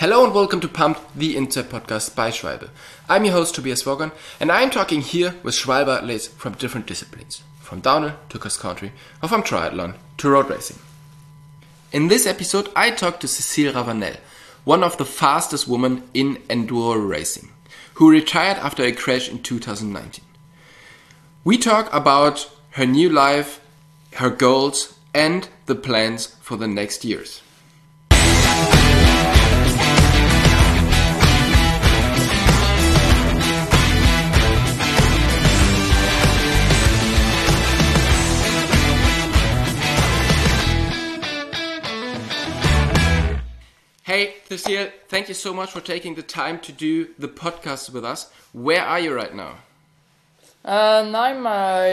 Hello and welcome to Pumped, the Inter podcast by Schwalbe. I'm your host Tobias Wogon, and I'm talking here with Schwalbe athletes from different disciplines, from downhill to cross country, or from triathlon to road racing. In this episode, I talked to Cécile Ravanel, one of the fastest women in enduro racing, who retired after a crash in 2019. We talk about her new life, her goals, and the plans for the next years. Hey, Cécile, thank you so much for taking the time to do the podcast with us. Where are you right now? I'm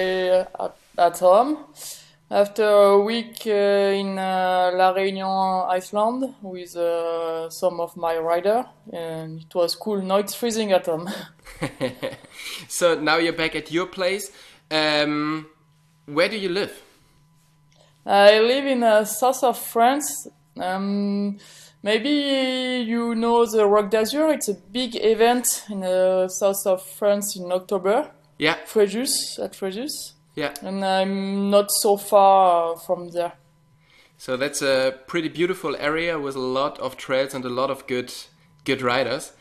at home after a week in La Réunion, Iceland, with some of my rider, and it was cool. Now it's freezing at home. So now you're back at your place. Where do you live? I live in south of France. Maybe you know the Rock d'Azur. It's a big event in the south of France in October. Yeah. Fréjus. Yeah. And I'm not so far from there. So that's a pretty beautiful area with a lot of trails and a lot of good riders.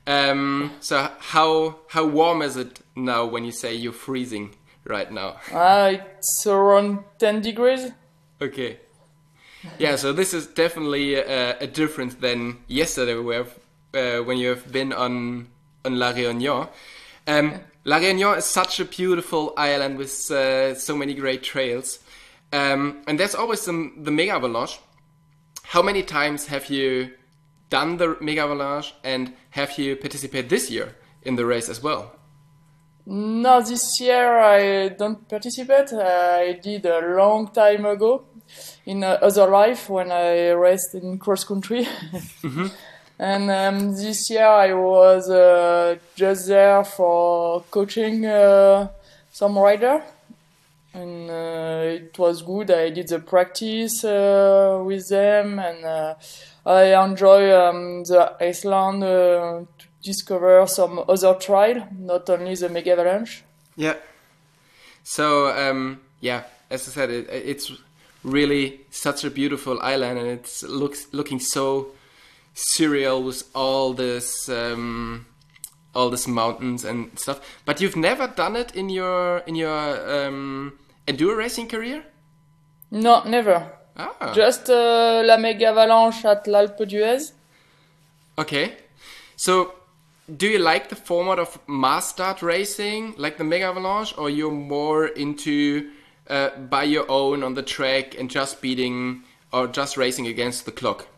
So how warm is it now when you say you're freezing right now? It's around 10 degrees. Okay. Yeah, so this is definitely a difference than yesterday when you have been on La Réunion. La Réunion is such a beautiful island with so many great trails. And there's always the Mega Avalanche. How many times have you done the Mega Avalanche, and have you participated this year in the race as well? No, this year I don't participate. I did a long time ago in other life when I raced in cross country. Mm-hmm. And this year I was just there for coaching some rider, and it was good. I did the practice with them, and I enjoy the Iceland to discover some other trail, not only the Mega Avalanche. Yeah. So as I said, it's really such a beautiful island, and it's looking so surreal with all this mountains and stuff. But you've never done it in your enduro racing career? No, never. Just la Mega Avalanche at l'Alpe d'Huez. Okay. So do you like the format of mass start racing, like the Mega Avalanche, or you're more into by your own on the track and just beating or just racing against the clock?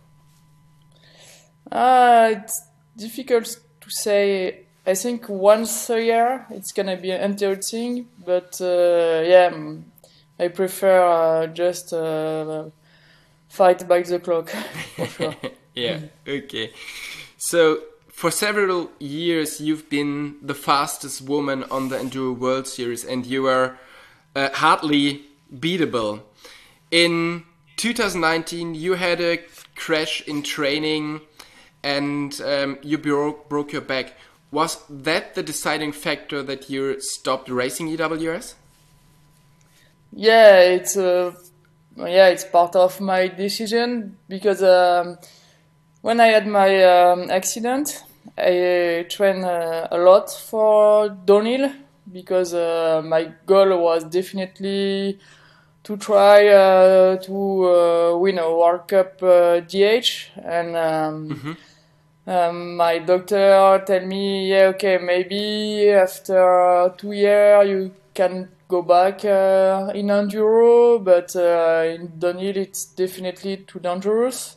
It's difficult to say. I think once a year it's gonna be interesting, but I prefer just fight by the clock for sure. Yeah, okay. So for several years you've been the fastest woman on the Enduro World Series, and you are hardly beatable. In 2019 you had a crash in training and you broke your back. Was that the deciding factor that you stopped racing EWS? Yeah, it's part of my decision, because when I had my accident, I trained a lot for downhill, because my goal was definitely to try to win a World Cup DH, and my doctor tell me, maybe after 2 years you can go back in enduro, but in downhill it's definitely too dangerous.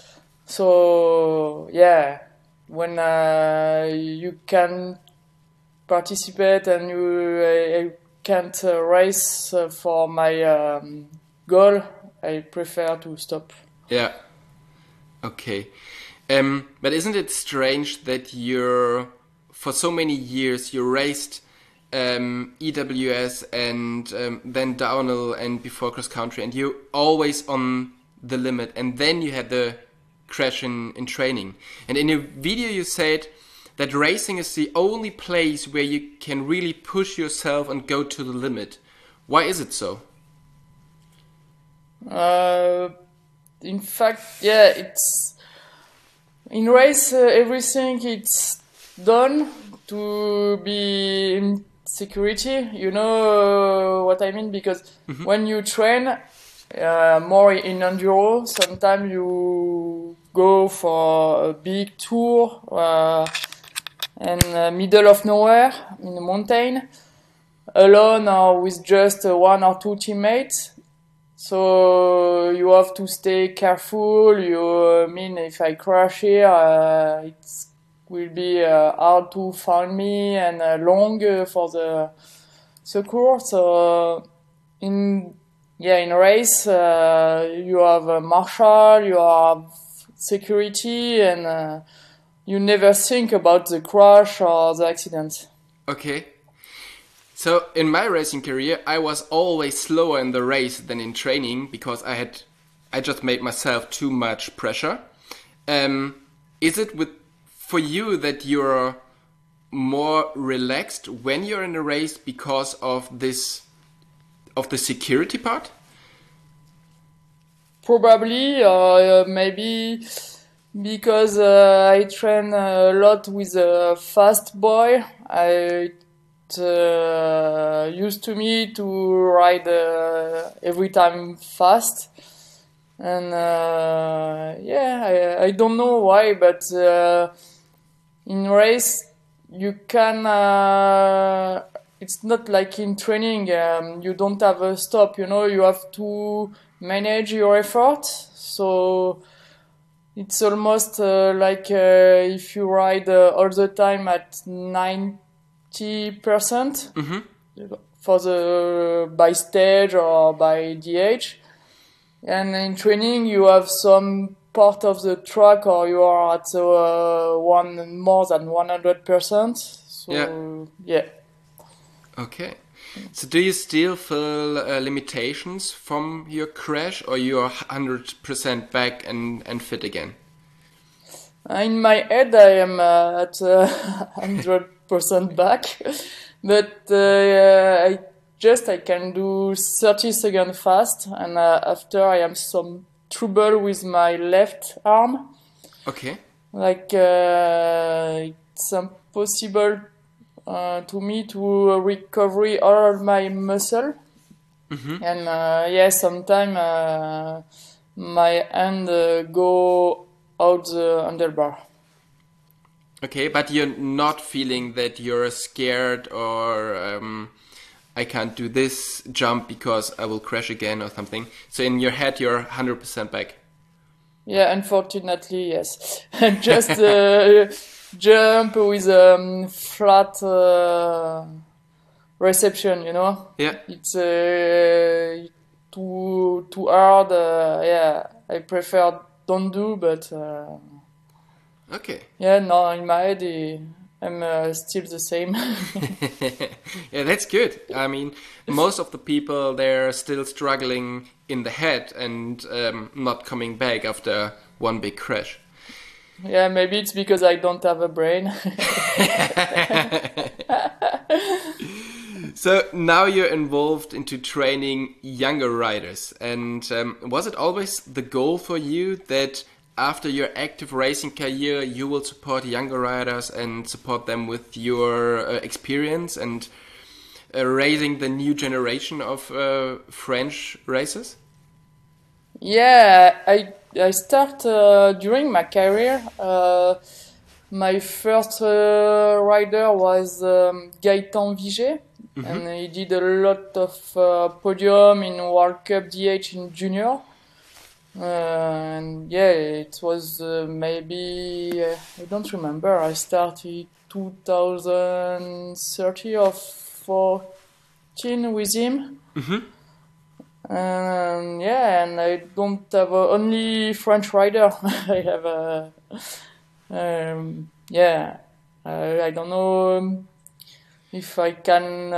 So when you can participate and you can't race for my goal, I prefer to stop. Yeah. Okay. But isn't it strange that for so many years you raced EWS and then downhill and before cross country, and you're always on the limit, and then you had the crash in training. And in a video you said that racing is the only place where you can really push yourself and go to the limit. Why is it so? In fact, yeah, it's in race everything it's done to be in security. You know what I mean? Because when you train more in enduro, sometimes you go for a big tour in middle of nowhere in the mountain, alone or with just one or two teammates. So you have to stay careful. I mean, if I crash here, it will be hard to find me and long for the secours. So in race, you have a marshal, you have security, and you never think about the crash or the accident. Okay. So in my racing career, I was always slower in the race than in training because I just made myself too much pressure. Is it for you that you're more relaxed when you're in a race because of the security part? Probably, maybe because I train a lot with a fast boy. Used to me to ride every time fast, and I don't know why, but in race you can it's not like in training. You don't have a stop, you have to manage your effort, so it's almost like if you ride all the time at 90% for the by stage or by DH, and in training you have some part of the track or you are at one more than 100%. So yeah. Okay. So do you still feel limitations from your crash, or you are 100% back and fit again? In my head, I am at 100% back, but I can do 30 seconds fast, and after I have some trouble with my left arm. Okay. Like it's impossible to me to recover all my muscle, and sometimes my hand go out the handlebar. Okay, but you're not feeling that you're scared or I can't do this jump because I will crash again or something. So in your head, you're 100% back. Yeah, unfortunately, yes. Just jump with flat reception, Yeah. It's too hard. I prefer don't do, but okay. Yeah, no, in my head, I'm still the same. Yeah, that's good. I mean, most of the people, they're still struggling in the head and not coming back after one big crash. Yeah, maybe it's because I don't have a brain. So now you're involved into training younger riders. And was it always the goal for you that after your active racing career, you will support younger riders and support them with your experience and raising the new generation of French racers? Yeah, I start during my career. My first rider was Gaëtan Viget, and he did a lot of podium in World Cup DH in junior. And yeah, it was maybe I don't remember. I started 2013 or 14 with him. And I don't have only French rider. I have I don't know if I can.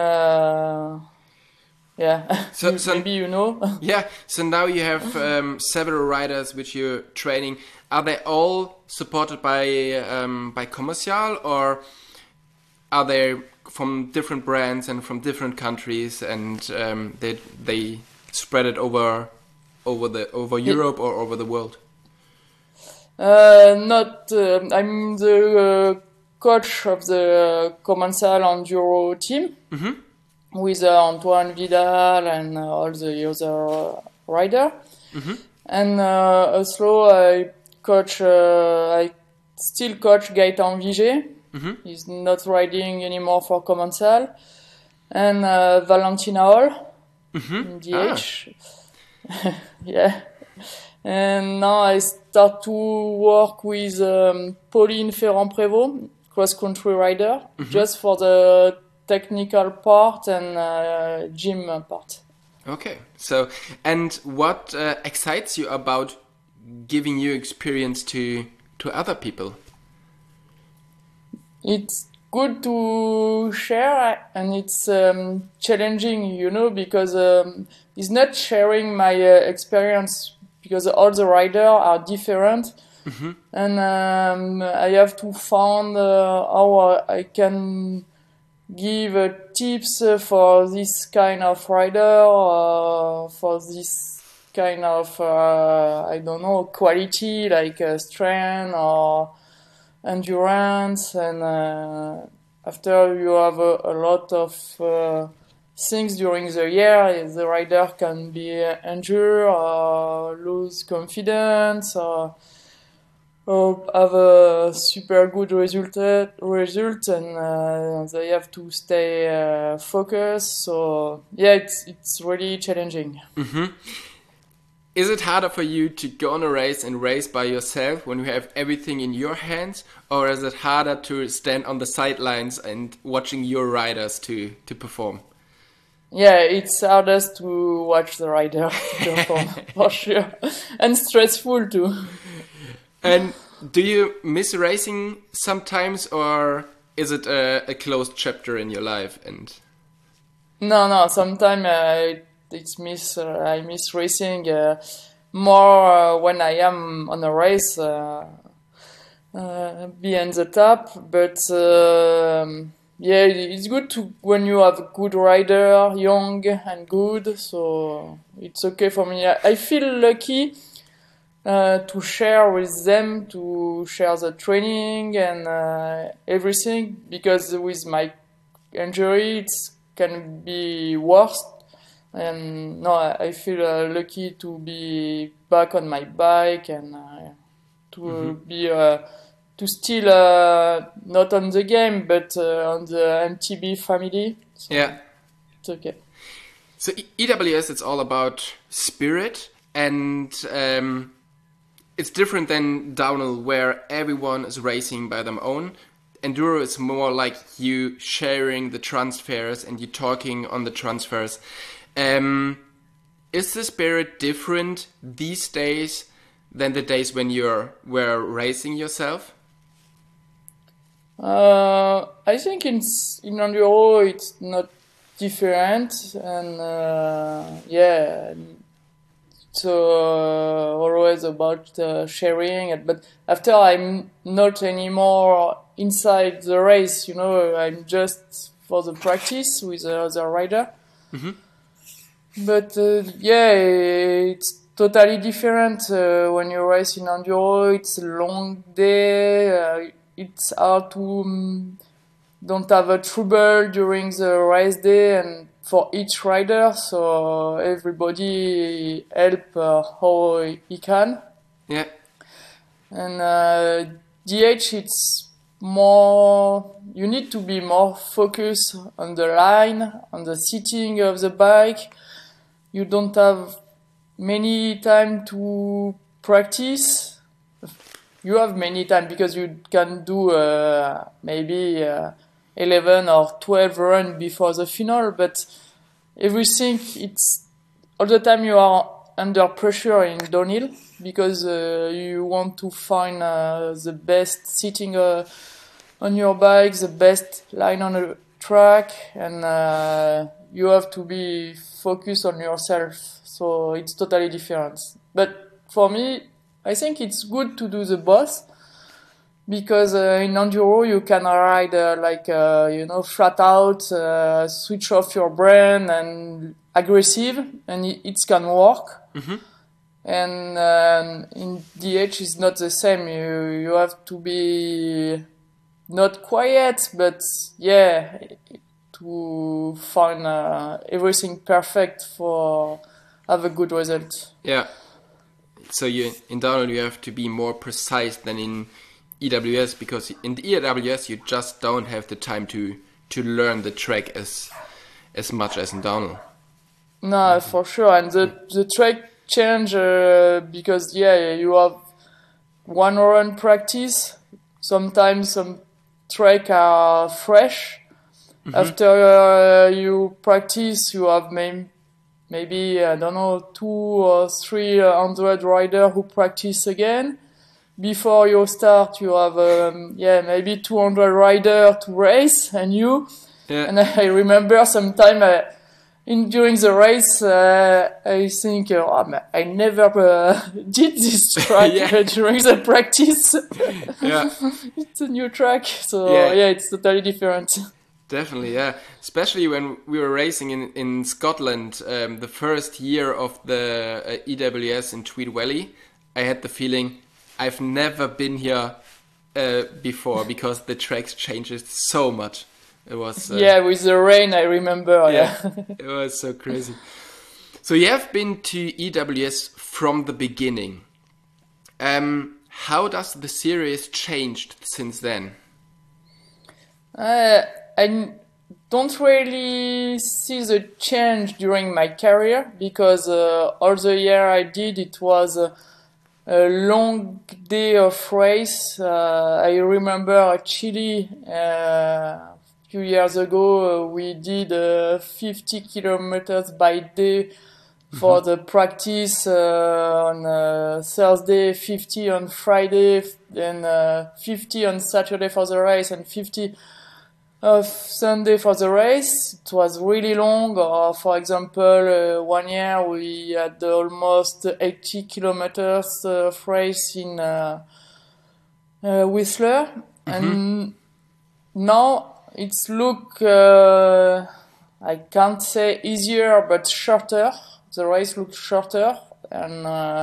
So maybe you know. Yeah. So now you have several riders which you're training. are they all supported by Commercial, or are they from different brands and from different countries, and they spread it over Europe or over the world? Not. I'm the coach of the Commercial Enduro team with Antoine Vidal and all the other rider. And also I still coach Gaëtan Viger. He's not riding anymore for Commercial. And Valentina Hall in DH. Yeah. And now I start to work with Pauline Ferrand-Prévot, cross-country rider, just for the technical part and gym part. Okay. So, and what excites you about giving your experience to other people? It's good to share, and it's challenging, because it's not sharing my experience, because all the riders are different, and I have to find how I can give tips for this kind of rider, for this kind of quality, like strength or endurance, and after you have a lot of things during the year, the rider can be injured or lose confidence or have a super good result, and they have to stay focused. So yeah, it's really challenging. Is it harder for you to go on a race and race by yourself when you have everything in your hands, or is it harder to stand on the sidelines and watching your riders to perform? Yeah, it's hardest to watch the rider perform, for sure, and stressful too. And do you miss racing sometimes, or is it a closed chapter in your life? And no, sometimes I miss racing more when I am on a race, behind the top. But yeah, it's good when you have a good rider, young and good. So it's okay for me. I feel lucky to share with them, to share the training and everything, because with my injury it can be worse. And no, I feel lucky to be back on my bike and to be to still not on the game, but on the MTB family. So yeah, it's okay. So EWS, it's all about spirit, and it's different than downhill, where everyone is racing by their own. Enduro is more like you sharing the transfers and you talking on the transfers. Is the spirit different these days than the days when you were racing yourself? I think in Enduro it's not different, and yeah, so always about sharing it. But after I'm not anymore inside the race, I'm just for the practice with the other rider. But yeah, it's totally different when you race in Enduro. It's a long day. It's hard to don't have a trouble during the race day, and for each rider, so everybody help how he can. Yeah. And DH, it's more, you need to be more focused on the line, on the seating of the bike. You don't have many time to practice. You have many time because you can do maybe 11 or 12 run before the final, but everything, it's all the time you are under pressure in downhill, because you want to find the best seating on your bike, the best line on the track, and you have to be focused on yourself. So it's totally different. But for me, I think it's good to do the both because in enduro you can ride flat out, switch off your brain and aggressive, and it can work. Mm-hmm. And in DH it's not the same. You have to be not quiet, but to find everything perfect for have a good result. Yeah. So in downhill you have to be more precise than in EWS, because in the EWS you just don't have the time to learn the track as much as in downhill. No, for sure. And the track change because you have one run practice. Sometimes some track are fresh. Mm-hmm. After you practice, you have maybe I don't know 200 or 300 rider who practice again. Before you start, you have maybe 200 rider to race, and you. Yeah. And I remember sometime during the race, I think I never did this track during the practice. Yeah, it's a new track, so it's totally different. Definitely, yeah. Especially when we were racing in Scotland, the first year of the EWS in Tweed Valley, I had the feeling I've never been here before, because the tracks changed so much. It was with the rain, I remember. Yeah, it was so crazy. So you have been to EWS from the beginning. How does the series changed since then? I don't really see the change during my career, because all the year I did, it was a long day of race. I remember Chile. Few years ago, we did 50 kilometers by day for the practice on Thursday, 50 on Friday, and 50 on Saturday for the race, and 50 of Sunday for the race. It was really long. For example, one year we had almost 80 kilometers of race in Whistler, and now it's I can't say easier, but shorter. The race looks shorter, and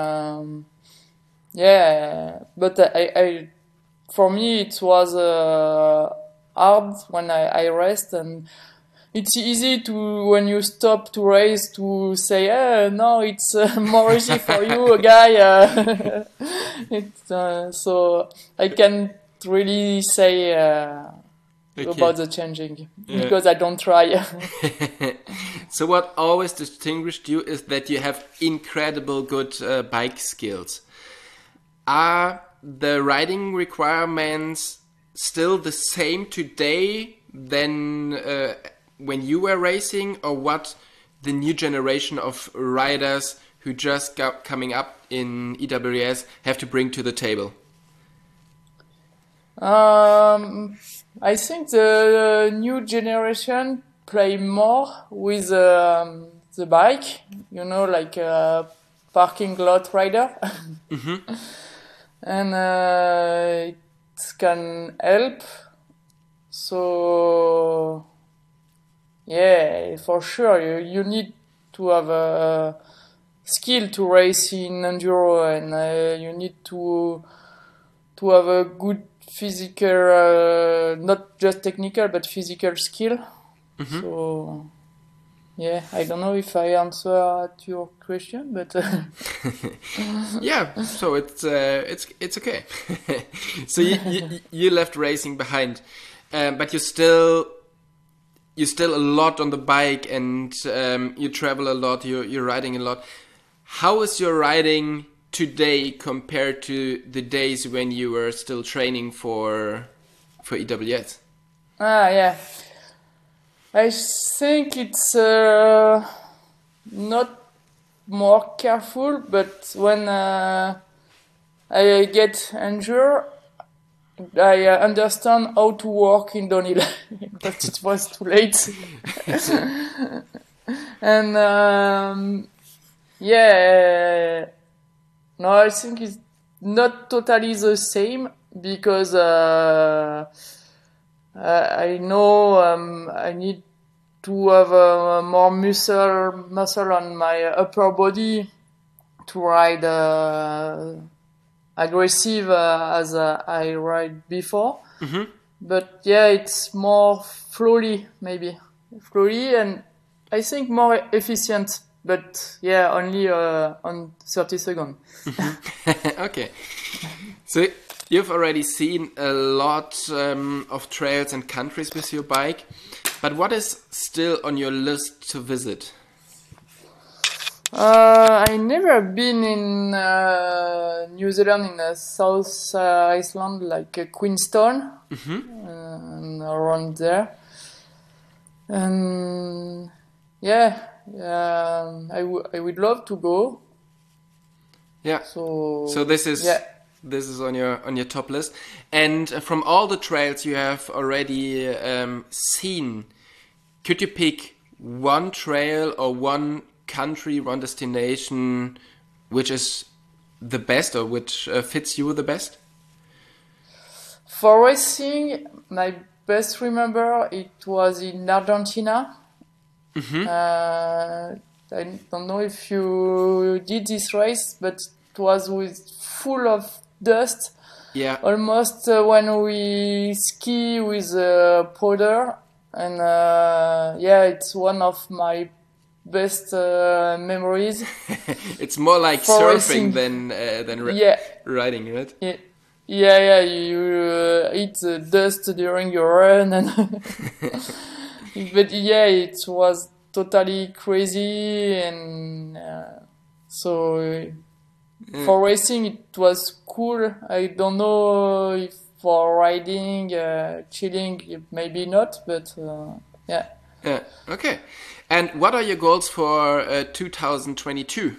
but I for me it was hard when I raced, and it's easy to, when you stop to race, to say, no, it's more easy for you, guy. So I can't really say about the changing, because I don't try. So what always distinguished you is that you have incredible good bike skills. Are the riding requirements still the same today than when you were racing, or what the new generation of riders who just got coming up in EWS have to bring to the table? I think the new generation play more with the bike, like a parking lot rider. Mm-hmm. And it can help. So, for sure, you need to have a skill to race in enduro, and you need to have a good physical, not just technical, but physical skill. Mm-hmm. So, I don't know if I answered your question, but yeah. So it's okay. So you left racing behind, but you still a lot on the bike, and you travel a lot. You're riding a lot. How is your riding today compared to the days when you were still training for EWS? I think it's not more careful, but when I get injured, I understand how to walk in downhill, but it was too late. And no, I think not totally the same because I know I need to have more muscle on my upper body to ride aggressive as I ride before. Mm-hmm. But yeah, it's more flowy and I think more efficient. But yeah, only on 30 seconds. Okay. So you've already seen a lot of trails and countries with your bike, but what is still on your list to visit? I never been in New Zealand in South Iceland, like Queenstown, and around there. And yeah, I would love to go. Yeah. So this is on your top list. And from all the trails you have already seen, could you pick one trail or one country, one destination, which is the best or which fits you the best? For racing, my best remember it was in Argentina. I don't know if you did this race, but it was full of dust. Yeah. Almost when we ski with powder, and yeah, it's one of my best memories. It's more like For surfing racing. than riding, right? Yeah, you eat the dust during your run, and but yeah, it was totally crazy, and so for racing it was cool. I don't know if for riding, chilling, maybe not, but yeah. Yeah. Okay. And what are your goals for 2022?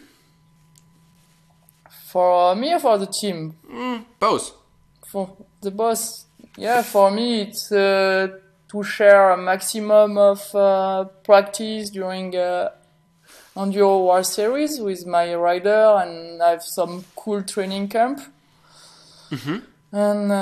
For me or for the team? Both. For the boss, yeah, for me it's to share a maximum of practice during Enduro World Series with my rider and have some cool training camp. And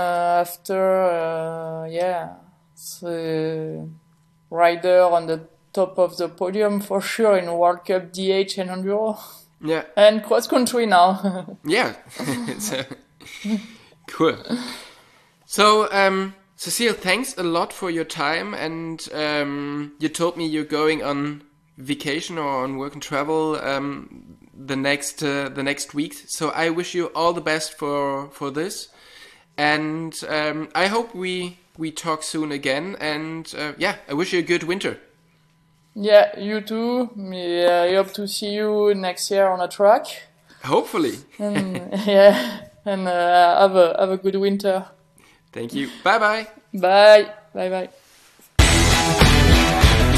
after, yeah, it's rider on the top of the podium for sure in World Cup DH and Enduro. Yeah. And cross country now. Yeah. It's, cool. So, Cecile, thanks a lot for your time. And you told me you're going on vacation or on work and travel the next week. So I wish you all the best for this. And I hope we talk soon again. And yeah, I wish you a good winter. Yeah, you too. Yeah, I hope to see you next year on a track. Hopefully. And, yeah, and have a good winter. Thank you. Bye-bye. Bye. Bye-bye.